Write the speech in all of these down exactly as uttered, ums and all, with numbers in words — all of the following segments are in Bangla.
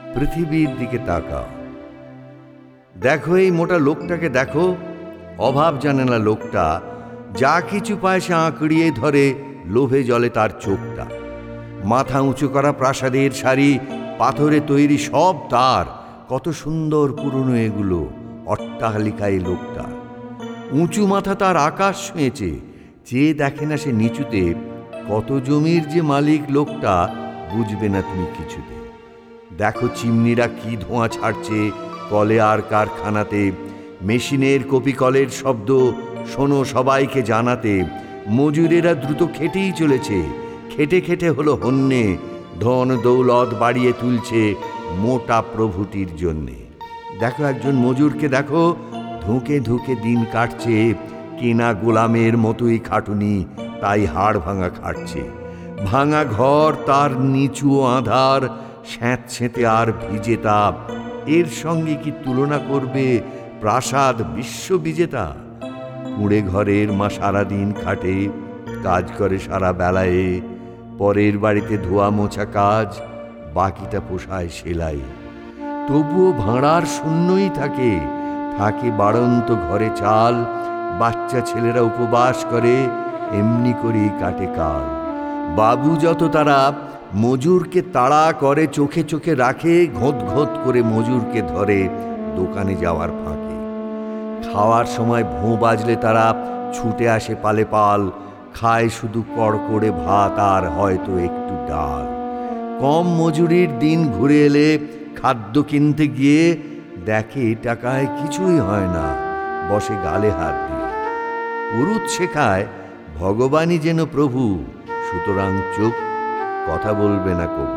পৃথিবীর দিকে তাকাও, দেখো এই মোটা লোকটাকে দেখো। অভাব জানে না লোকটা, যা কিছু পায় সে আঁকড়িয়ে ধরে, লোভে জলে তার চোখটা। মাথা উঁচু করা প্রাসাদের সারি, পাথরে তৈরি সব তার, কত সুন্দর পুরনো এগুলো। অট্টালিকায় লোকটা উঁচু মাথা, তার আকাশ ছুঁয়েছে, চেয়ে দেখে না সে নিচুতে। কত জমির যে মালিক লোকটা, বুঝবে না তুমি কিছুতে। দেখো চিমনিরা কি ধোঁয়া ছাড়ছে কলে আর কারখানাতে, মেশিনের কপি কলের শব্দ শোনো সবাইকে জানাতে। মজুরেরা দ্রুত খেটেই চলেছে, খেটে খেটে হলো হন্যে, ধন দৌলত বাড়িয়ে তুলছে মোটা প্রভুটির জন্যে। দেখো একজন মজুরকে দেখো, ধুঁকে ধুঁকে দিন কাটছে, কেনা গোলামের মতোই খাটুনি, তাই হাড় ভাঙা খাটছে। ভাঙা ঘর, তার নিচু আধার, স্যাঁতসেঁতে আর ভিজে তাপ, এর সঙ্গে কি তুলনা করবে প্রাসাদ বিশ্ববিজেতা? কুঁড়ে ঘরের মা সারাদিন খাটে, কাজ করে সারা বেলায়, পরের বাড়িতে ধোয়া মোছা কাজ, বাকিটা পোষায় সেলাই। তবুও ভাঁড়ার শূন্যই থাকে, থাকে বাড়ন্ত ঘরে চাল, বাচ্চা ছেলেরা উপবাস করে, এমনি করেই কাটে কাল। বাবু যত তারা মজুরকে তাড়া করে, চোখে চোখে রাখে, ঘোঁত ঘোঁত করে মজুরকে ধরে দোকানে যাওয়ার ফাঁকে। খাওয়ার সময় ভোঁ বাজলে তারা ছুটে আসে পালে পাল, খায় শুধু কড়কড়ে ভাত আর হয়তো একটু ডাল। কম মজুরির দিন ঘুরে এলে খাদ্য কিনতে গিয়ে দেখে টাকায় কিছুই হয় না, বসে গালে হাত দিয়ে। পুরুত শেখায় ভগবানই যেন প্রভু, সুতরাং চুপ, কথা বলবে না কবু।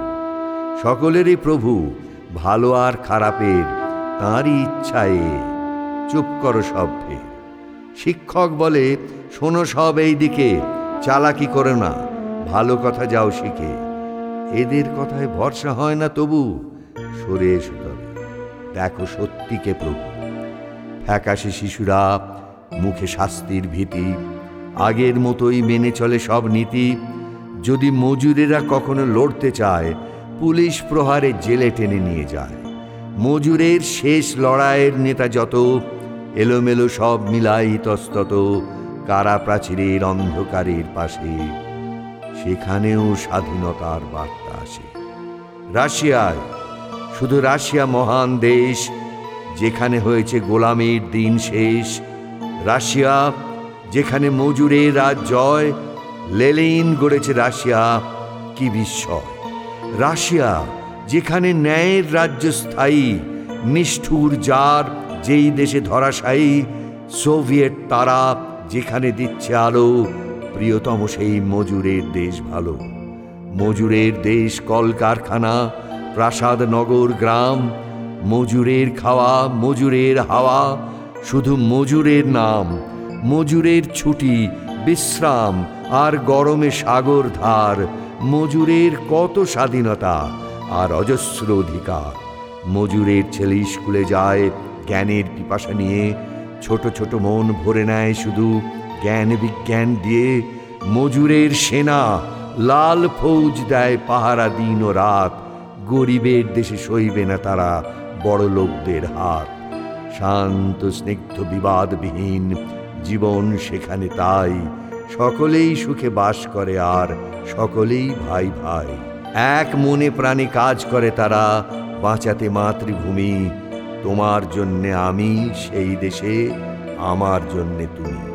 সকলেরই প্রভু, ভালো আর খারাপের তাঁরই ইচ্ছায়, চুপ করো সব ফের। শিক্ষক বলে শোনো সব এই দিকে, চালাকি করো না, ভালো কথা যাও শিখে। এদের কথায় ভরসা হয় না তবু, সরে এসো তবে, দেখো সত্যিকে প্রভু। ফ্যাকাশে শিশুরা, মুখে শাস্তির ভীতি, আগের মতোই মেনে চলে সব নীতি। যদি মজুরেরা কখনো লড়তে চায়, পুলিশ প্রহারে জেলে টেনে নিয়ে যায়। মজুরের শেষ লড়াইয়ের নেতা যত, এলোমেলো সব মিলাই ইতস্তত কারা প্রাচীরের অন্ধকারের পাশে, সেখানেও স্বাধীনতার বার্তা আসে। রাশিয়ায়, শুধু রাশিয়া মহান দেশ, যেখানে হয়েছে গোলামির দিন শেষ। রাশিয়া যেখানে মজুরের রাজ জয়, লেনিন গড়েছে রাশিয়া, কি বিস্ময়। রাশিয়া যেখানে ন্যায়ের রাজ্য স্থায়ী, নিষ্ঠুর জার যেই দেশে ধরাশায়ী। সোভিয়েত তারা যেখানে দিচ্ছে আলো, প্রিয়তম সেই মজুরের দেশ ভালো। মজুরের দেশ কলকারখানা, প্রাসাদ নগর গ্রাম, মজুরের খাওয়া, মজুরের হাওয়া, শুধু মজুরের নাম। মজুরের ছুটি, বিশ্রাম আর গরমে সাগর ধার, মজুরের কত স্বাধীনতা আর অজস্র অধিকার। মজুরের ছেলে স্কুলে যায় জ্ঞানের পিপাসা নিয়ে, ছোট ছোট মন ভরে নেয় শুধু জ্ঞান বিজ্ঞান দিয়ে। মজুরের সেনা লাল ফৌজ দেয় পাহারা দিন ও রাত, গরিবের দেশে সইবে না তারা বড় লোকদের হাত। শান্ত স্নিগ্ধ বিবাদবিহীন জীবন সেখানে, তাই সকলেই সুখে বাস করে আর সকলেই ভাই ভাই। এক মনে প্রাণে কাজ করে তারা, বাঁচাতে মাতৃভূমি। তোমার জন্যে আমি সেই দেশে, আমার জন্যে তুমি।